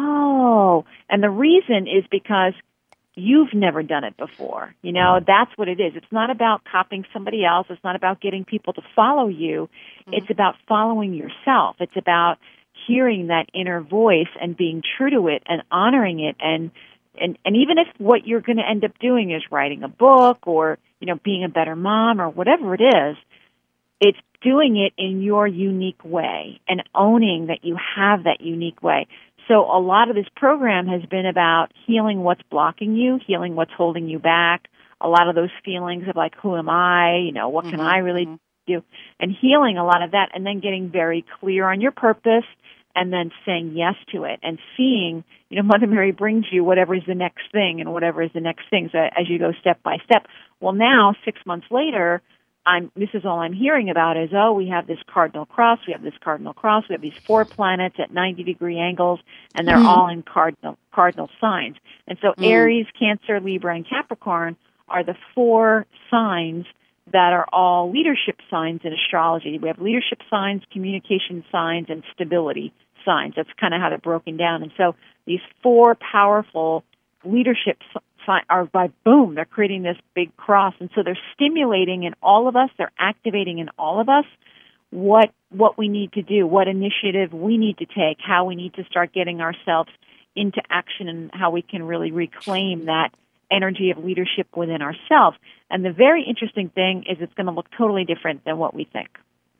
S2: oh. And the reason is because you've never done it before. That's what it is. It's not about copying somebody else. It's not about getting people to follow you. It's about following yourself. It's about hearing that inner voice and being true to it and honoring it. And even if what you're going to end up doing is writing a book or, being a better mom or whatever it is, it's doing it in your unique way and owning that you have that unique way. So a lot of this program has been about healing what's blocking you, healing what's holding you back, a lot of those feelings of like, who am I? What can I really do? And healing a lot of that, and then getting very clear on your purpose, and then saying yes to it and seeing, Mother Mary brings you whatever is the next thing and whatever is the next thing. So as you go step by step. Well, now 6 months later, this is all I'm hearing about is, we have this cardinal cross, we have this cardinal cross, we have these 4 planets at 90-degree angles, and they're all in cardinal signs. And so Aries, Cancer, Libra, and Capricorn are the 4 signs that are all leadership signs in astrology. We have leadership signs, communication signs, and stability signs. That's kind of how they're broken down. And so these 4 powerful leadership are they're creating this big cross. And so they're stimulating in all of us, they're activating in all of us what we need to do, what initiative we need to take, how we need to start getting ourselves into action, and how we can really reclaim that energy of leadership within ourselves. And the very interesting thing is it's going to look totally different than what we think.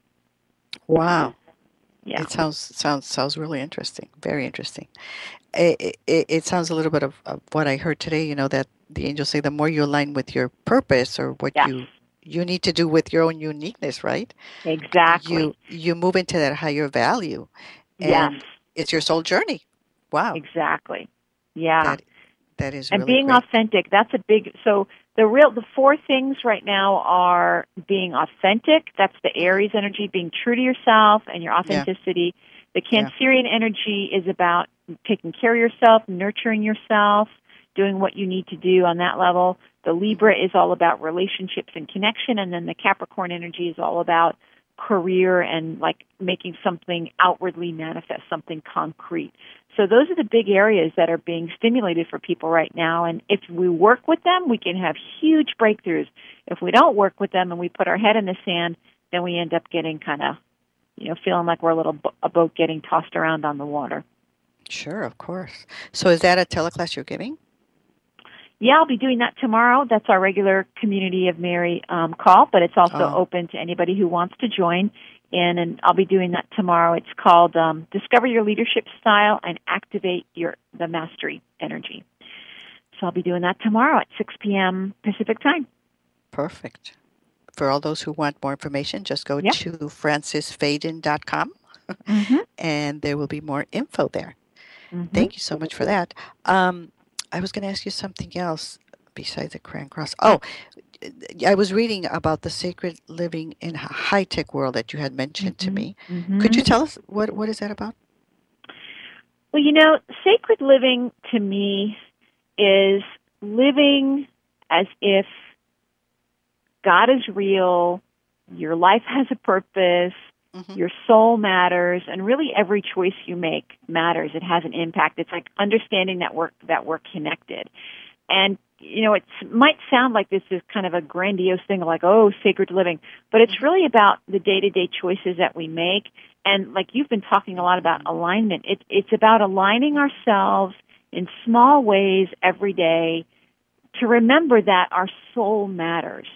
S1: Wow.
S2: Yeah.
S1: It sounds really interesting. Very interesting. It sounds a little bit of what I heard today, that the angels say the more you align with your purpose or what you need to do with your own uniqueness, right?
S2: Exactly.
S1: You move into that higher value. And it's your soul journey. Wow.
S2: Exactly. Yeah.
S1: That is
S2: and
S1: really
S2: being
S1: great.
S2: authentic, that's a big, so the 4 things right now are being authentic, that's the Aries energy, being true to yourself and your authenticity. The Cancerian energy is about taking care of yourself, nurturing yourself, doing what you need to do on that level. The Libra is all about relationships and connection, and then the Capricorn energy is all about career and like making something outwardly manifest, something concrete. So those are the big areas that are being stimulated for people right now. And if we work with them, we can have huge breakthroughs. If we don't work with them and we put our head in the sand, then we end up getting kind of, feeling like we're a boat getting tossed around on the water.
S1: Sure, of course. So is that a teleclass you're giving?
S2: Yeah, I'll be doing that tomorrow. That's our regular Community of Mary call, but it's also open to anybody who wants to join in, and I'll be doing that tomorrow. It's called Discover Your Leadership Style and Activate the Mastery Energy. So I'll be doing that tomorrow at 6 p.m. Pacific time.
S1: Perfect. For all those who want more information, just go to francisfaden.com, and there will be more info there.
S2: Mhm.
S1: Thank you so much for that. Um, I was going to ask you something else besides the Cran Cross. Oh, I was reading about the sacred living in a high-tech world that you had mentioned to
S2: Mhm.
S1: me. Could you
S2: Mhm.
S1: tell us what is that about?
S2: Well, sacred living to me is living as if God is real, your life has a purpose,
S1: Hmm.
S2: your soul matters, and really every choice you make matters. It has an impact. It's like understanding that we're connected. And it might sound like this is kind of a grandiose thing, like, oh, sacred living, but it's
S1: Hmm.
S2: really about the day-to-day choices that we make. And like you've been talking a lot about alignment, it's about aligning ourselves in small ways every day to remember that our soul matters,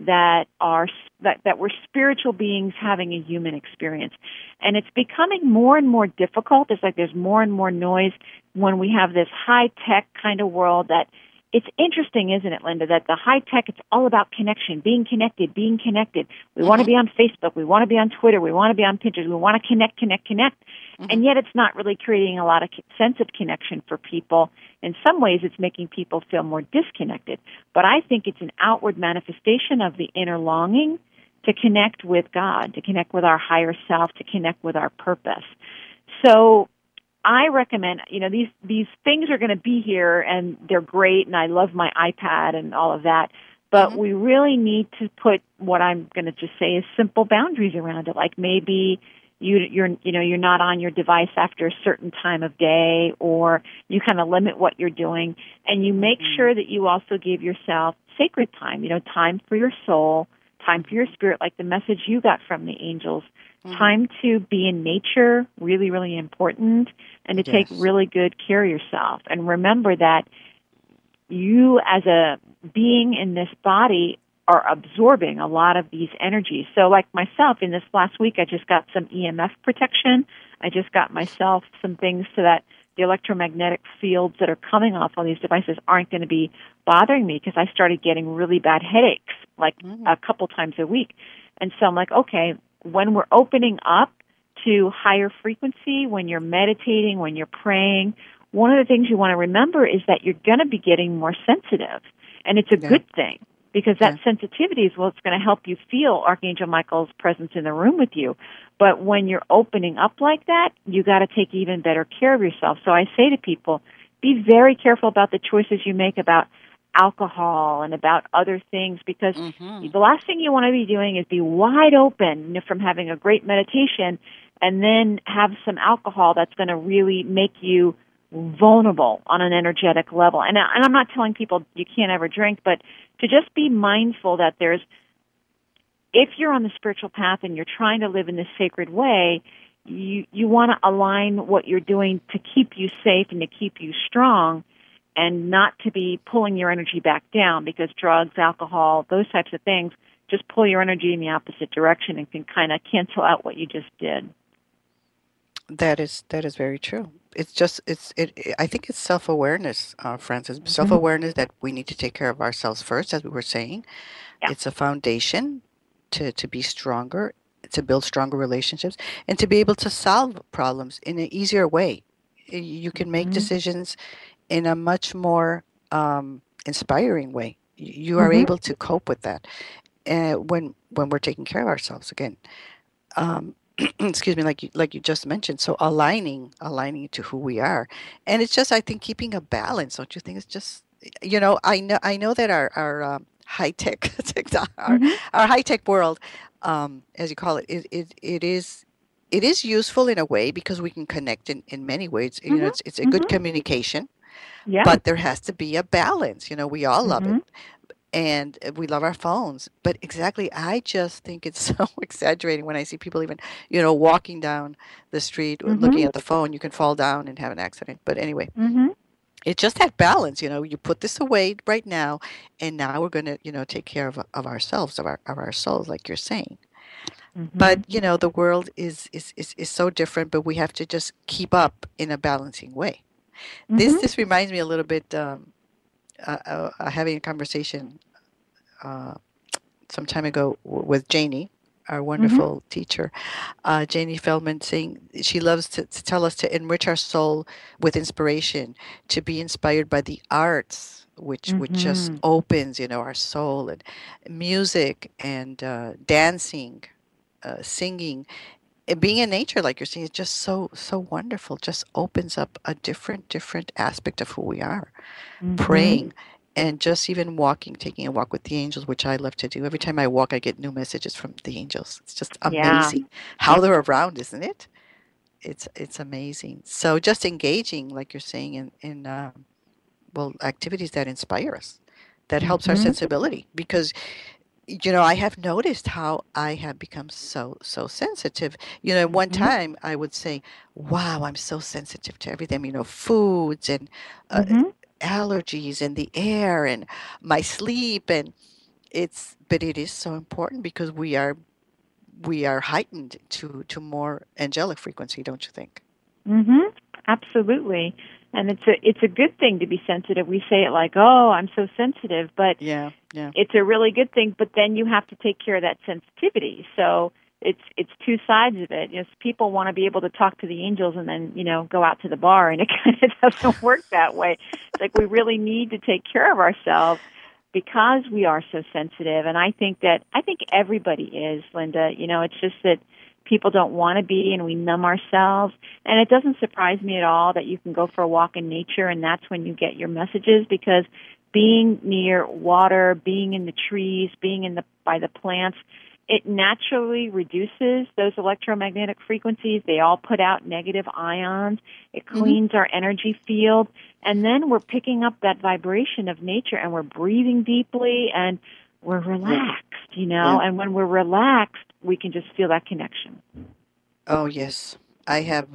S2: that we're spiritual beings having a human experience. And it's becoming more and more difficult. It's like there's more and more noise when we have this high tech kind of world. That it's interesting, isn't it, Linda, that the high tech, it's all about connection, being connected, being connected. We want to
S1: Hmm.
S2: be on Facebook, we want to be on Twitter, we want to be on Pinterest, we want to connect, connect, connect.
S1: Hmm.
S2: And yet it's not really creating a lot of sense of connection for people. In some ways, it's making people feel more disconnected. But I think it's an outward manifestation of the inner longing to connect with God, to connect with our higher self, to connect with our purpose. So I recommend, these things are going to be here and they're great, and I love my iPad and all of that. But
S1: Hmm.
S2: we really need to put what I'm going to just say is simple boundaries around it. Like maybe you're not on your device after a certain time of day, or you kind of limit what you're doing, and you make
S1: Hmm.
S2: sure that you also give yourself sacred time. Time for your soul, time for your spirit, like the message you got from the angels.
S1: Hmm.
S2: Time to be in nature, really, really important, and to take
S1: Yes.
S2: really good care of yourself. And remember that you, as a being in this body, are absorbing a lot of these energies. So, like myself, in this last week, I just got some EMF protection. I just got myself some things so that the electromagnetic fields that are coming off on these devices aren't going to be bothering me, because I started getting really bad headaches like
S1: Hmm.
S2: a couple times a week. And so I'm like, okay, when we're opening up to higher frequency, when you're meditating, when you're praying, one of the things you want to remember is that you're going to be getting more sensitive. And it's a
S1: Yeah.
S2: good thing, because that
S1: Yeah.
S2: sensitivity is what's going to help you feel Archangel Michael's presence in the room with you. But when you're opening up like that, you got to take even better care of yourself. So I say to people, be very careful about the choices you make about alcohol and about other things, because
S1: Hmm.
S2: the last thing you want to be doing is be wide open from having a great meditation and then have some alcohol that's going to really make you vulnerable on an energetic level. And I'm not telling people you can't ever drink, but to just be mindful that if you're on the spiritual path and you're trying to live in this sacred way, you want to align what you're doing to keep you safe and to keep you strong, and not to be pulling your energy back down, because drugs, alcohol, those types of things just pull your energy in the opposite direction and can kind of cancel out what you just did.
S1: That is very true. It's just I think it's self-awareness, Francis.
S2: Mm-hmm.
S1: Self-awareness that we need to take care of ourselves first, as we were saying.
S2: Yeah.
S1: It's a foundation to be stronger, to build stronger relationships, and to be able to solve problems in an easier way. You can make
S2: Mm-hmm.
S1: decisions in a much more inspiring way. You are
S2: Mm-hmm.
S1: able to cope with that when we're taking care of ourselves again. Um, excuse me, like you just mentioned. So aligning to who we are, and it's just I think keeping a balance. Don't you think? It's just I know that our high tech
S2: Mm-hmm.
S1: our high tech world, as you call it, it is useful in a way because we can connect in many ways. It's a
S2: Mm-hmm.
S1: good
S2: Mm-hmm.
S1: communication,
S2: Yeah.
S1: but there has to be a balance. We all love
S2: Mm-hmm.
S1: it and we love our phones. But exactly, I just think it's so exaggerating when I see people even, walking down the street
S2: Mm-hmm.
S1: looking at the phone. You can fall down and have an accident. But anyway,
S2: Mm-hmm.
S1: it's just that balance. You put this away right now, and now we're going to, take care of ourselves, of our souls, like you're saying.
S2: Mm-hmm.
S1: But the world is so different, but we have to just keep up in a balancing way. This
S2: Mm-hmm.
S1: this reminds me a little bit having a conversation uh, some time ago with Janie. our
S2: Mhm.
S1: wonderful teacher, Janie Feldman, saying she loves to tell us to enrich our soul with inspiration, to be inspired by the arts, which just
S2: Mhm.
S1: opens, our soul, and music and dancing, singing, and being in nature, like you're saying, is just so wonderful. Just opens up a different aspect of who we are.
S2: Mhm.
S1: Praying, and just even walking, taking a walk with the angels, which I love to do. Every time I walk, I get new messages from the angels. It's just
S2: Yeah.
S1: amazing how they're around, isn't it? It's amazing. So just engaging, like you're saying, in well, activities that inspire us, that helps our
S2: Mhm.
S1: sensibility. Because I have noticed how I have become so sensitive. At one
S2: Mhm.
S1: time I would say, "Wow, I'm so sensitive to everything." Foods and uh,
S2: Mhm.
S1: allergies and the air and my sleep, and but it is so important because we are heightened to more angelic frequency, don't you think?
S2: Mhm. Absolutely. And it's a good thing to be sensitive. We say it like, "Oh, I'm so sensitive," but
S1: Yeah, yeah.
S2: it's a really good thing, but then you have to take care of that sensitivity. So it's two sides of it. People want to be able to talk to the angels and then go out to the bar, and it kind of doesn't work that way. It's like we really need to take care of ourselves because we are so sensitive. And I think everybody is, Linda. It's just that people don't want to be, and we numb ourselves. And it doesn't surprise me at all that you can go for a walk in nature, and that's when you get your messages, because being near water, being in the trees, being by the plants, it naturally reduces those electromagnetic frequencies. They all put out negative ions. It
S1: Hmm.
S2: cleans our energy field. And then we're picking up that vibration of nature, and we're breathing deeply, and we're
S1: Yeah,
S2: relaxed,
S1: yeah.
S2: and when we're relaxed, we can just feel that connection.
S1: Oh, yes. I have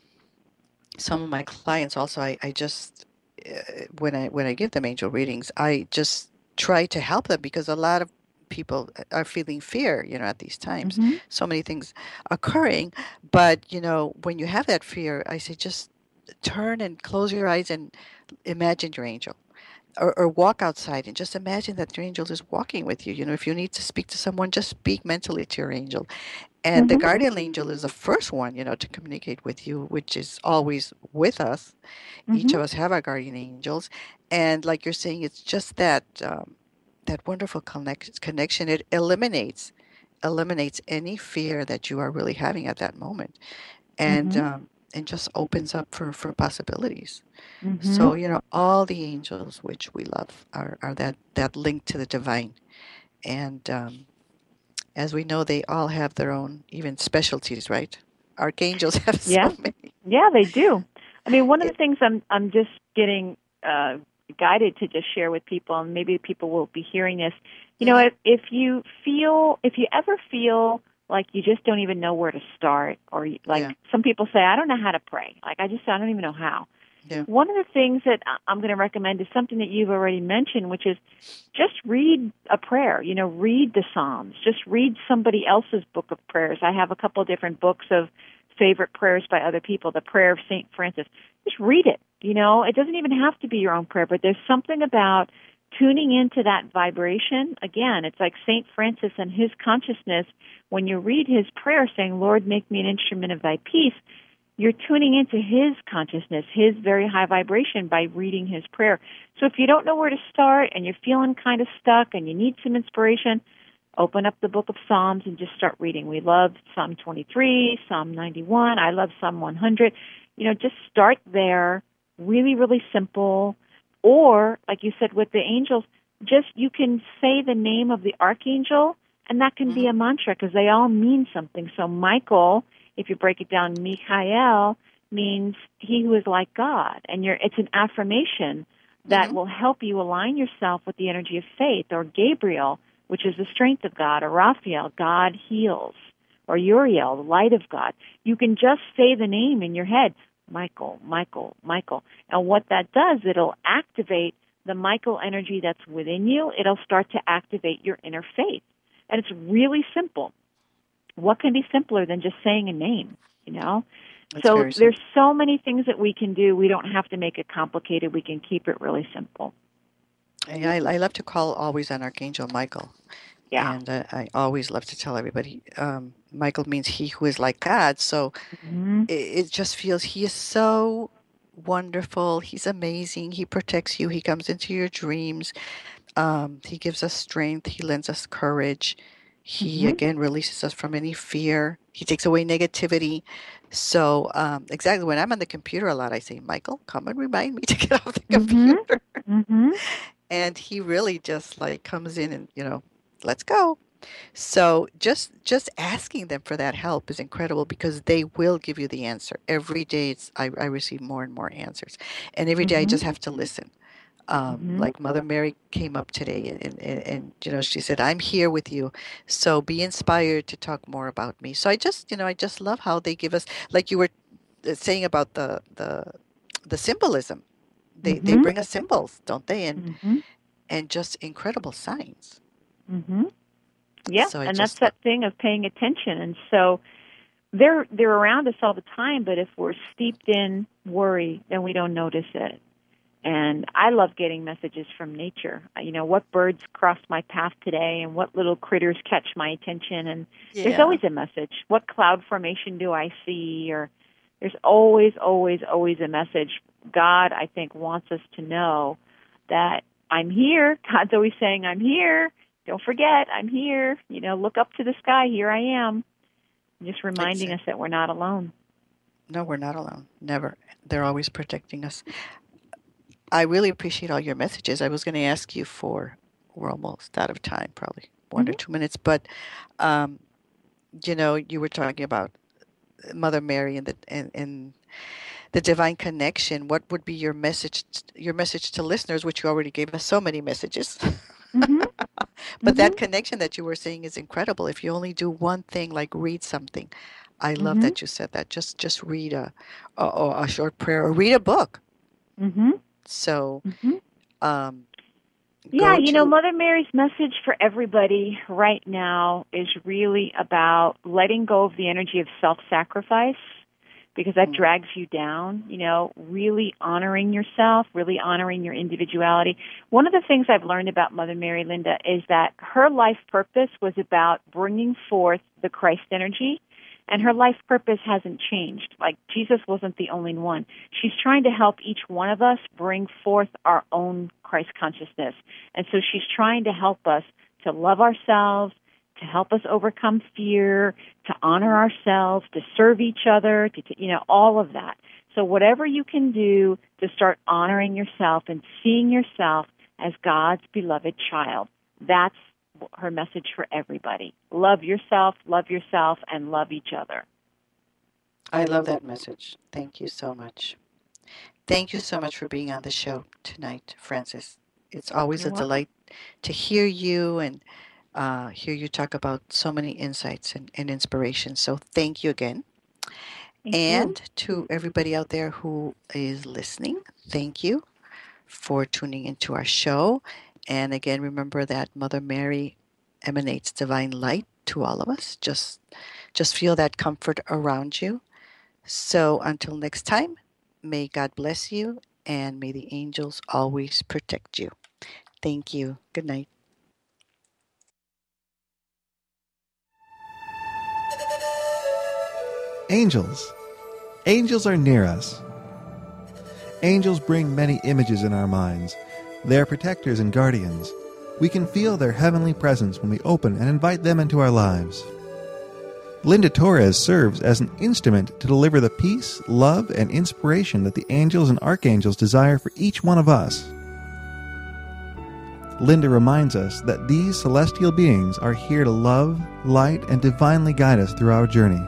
S1: some of my clients also. I just when I give them angel readings, I just try to help them because a lot of people are feeling fear, at these times.
S2: Mhm.
S1: So many things occurring, but when you have that fear, I say just turn and close your eyes and imagine your angel. Or walk outside and just imagine that your angel is walking with you. If you need to speak to someone, just speak mentally to your angel. And the
S2: Mhm.
S1: guardian angel is the first one, to communicate with you, which is always with us. Each
S2: Mhm.
S1: of us have our guardian angels, and like you're saying, it's just that wonderful connection. It eliminates any fear that you are really having at that moment, and
S2: Mhm.
S1: just opens up for possibilities.
S2: Mhm.
S1: So all the angels which we love are that link to the divine, and as we know, they all have their own even specialties, right? Archangels have
S2: Yeah.
S1: so many.
S2: Yeah, they do. I mean, one of the
S1: It,
S2: things I'm just getting guided to just share with people, and maybe people will be hearing this.
S1: hmm
S2: If you ever feel like you just don't even know where to start, or like
S1: Yeah,
S2: some people say, I don't know how to pray. Like I don't even know how.
S1: yeah.
S2: One of the things that I'm going to recommend is something that you've already mentioned, which is just read a prayer. Read the Psalms. Just read somebody else's book of prayers. I have a couple of different books of favorite prayers by other people. The Prayer of St. Francis. Just read it. It doesn't even have to be your own prayer, but there's something about tuning into that vibration. Again, it's like St. Francis and his consciousness. When you read his prayer saying, Lord, make me an instrument of thy peace, you're tuning into his consciousness, his very high vibration by reading his prayer. So if you don't know where to start and you're feeling kind of stuck and you need some inspiration, open up the book of Psalms and just start reading. We love Psalm 23, Psalm 91. I love Psalm 100. Just start there, really, really simple. Or, like you said with the angels, just you can say the name of the archangel, and that can be
S1: hmm
S2: a mantra because they all mean something. So Michael, if you break it down, Michael means he who is like God, and it's an affirmation that
S1: hmm
S2: will help you align yourself with the energy of faith. Or Gabriel, which is the strength of God, or Raphael, God heals, or Uriel, the light of God. You can just say the name in your head, Michael, Michael, Michael. And what that does, it'll activate the Michael energy that's within you. It'll start to activate your inner faith. And it's really simple. What can be simpler than just saying a name?
S1: It's
S2: So
S1: very
S2: there's
S1: simple.
S2: so many things that we can do. We don't have to make it complicated. We can keep it really simple.
S1: I love to call always on Archangel Michael.
S2: Yeah.
S1: And I always love to tell everybody, Michael means he who is like God. So
S2: Mm-hmm.
S1: it just feels he is so wonderful. He's amazing. He protects you. He comes into your dreams. He gives us strength. He lends us courage. He
S2: Mm-hmm.
S1: again releases us from any fear. He takes away negativity. So exactly when I'm on the computer a lot, I say, Michael, come and remind me to get off the
S2: Mm-hmm.
S1: computer.
S2: Mm-hmm.
S1: And he really just like comes in and, let's go. So just asking them for that help is incredible because they will give you the answer. Every day I receive more and more answers. And every day I
S2: Mm-hmm.
S1: just have to listen.
S2: Mm-hmm.
S1: Like Mother Mary came up today and she said, I'm here with you. So be inspired to talk more about me. So I just love how they give us, like you were saying about the symbolism. They
S2: Mm-hmm.
S1: bring us symbols, don't they?
S2: Mm-hmm.
S1: And just incredible signs.
S2: Mm-hmm. Yeah,
S1: So I
S2: and that's
S1: just love.
S2: that thing of paying attention. And so they're around us all the time, but if we're steeped in worry, then we don't notice it. And I love getting messages from nature. What birds crossed my path today and what little critters catch my attention. And there's
S1: Yeah,
S2: always a message. What cloud formation do I see? Or there's always, always, always a message. God, I think, wants us to know that I'm here. God's always saying, I'm here. Don't forget, I'm here. Look up to the sky. Here I am. Just reminding us
S1: exactly.
S2: that we're not alone.
S1: No, we're not alone. Never. They're always protecting us. I really appreciate all your messages. I was going to ask you for, we're almost out of time, probably one or
S2: Mm-hmm.
S1: 2 minutes, but um, you were talking about Mother Mary and the divine connection. What would be your message to listeners, which you already gave us so many messages?
S2: Mm-hmm.
S1: But
S2: Mm-hmm.
S1: that connection that you were saying is incredible. If you only do one thing, like read something. I love
S2: Mm-hmm.
S1: that you said that. Just read a short prayer or read a book.
S2: Mm-hmm.
S1: So
S2: Mm-hmm.
S1: um,
S2: Yeah,
S1: go to.
S2: Mother Mary's message for everybody right now is really about letting go of the energy of self-sacrifice because that
S1: Mm,
S2: drags you down, really honoring yourself, really honoring your individuality. One of the things I've learned about Mother Mary, Linda, is that her life purpose was about bringing forth the Christ energy, and her
S1: mm,
S2: life purpose hasn't changed. Like, Jesus wasn't the only one. She's trying to help each one of us bring forth our own Christ consciousness. And so she's trying to help us to love ourselves, to help us overcome fear, to honor
S1: mhm.
S2: ourselves, to serve each other, all of that. So whatever you can do to start honoring yourself and seeing yourself as God's beloved child, that's her message for everybody. Love yourself, and love each other.
S1: I love that message. Thank you so much. Thank you so much for being on the show tonight, Frances. It's always
S2: You're
S1: a
S2: welcome.
S1: delight to hear you and hear you talk about so many insights and inspiration. So thank you again.
S2: Thank you.
S1: And to everybody out there who is listening, thank you for tuning into our show. And again, remember that Mother Mary emanates divine light to all of us. Just feel that comfort around you. So until next time, may God bless you and may the angels always protect you. Thank you. Good night.
S3: Angels. Angels are near us. Angels bring many images in our minds. They are protectors and guardians. We can feel their heavenly presence when we open and invite them into our lives. Linda Torres serves as an instrument to deliver the peace, love, and inspiration that the angels and archangels desire for each one of us. Linda reminds us that these celestial beings are here to love, light, and divinely guide us through our journey.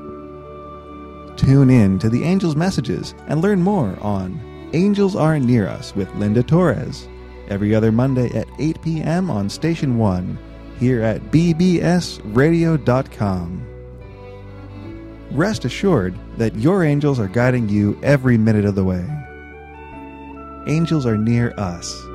S3: Tune in to the angels' messages and learn more on Angels Are Near Us with Linda Torres every other Monday at 8 p.m. on Station 1 here at bbsradio.com. Rest assured that your angels are guiding you every minute of the way. Angels are near us.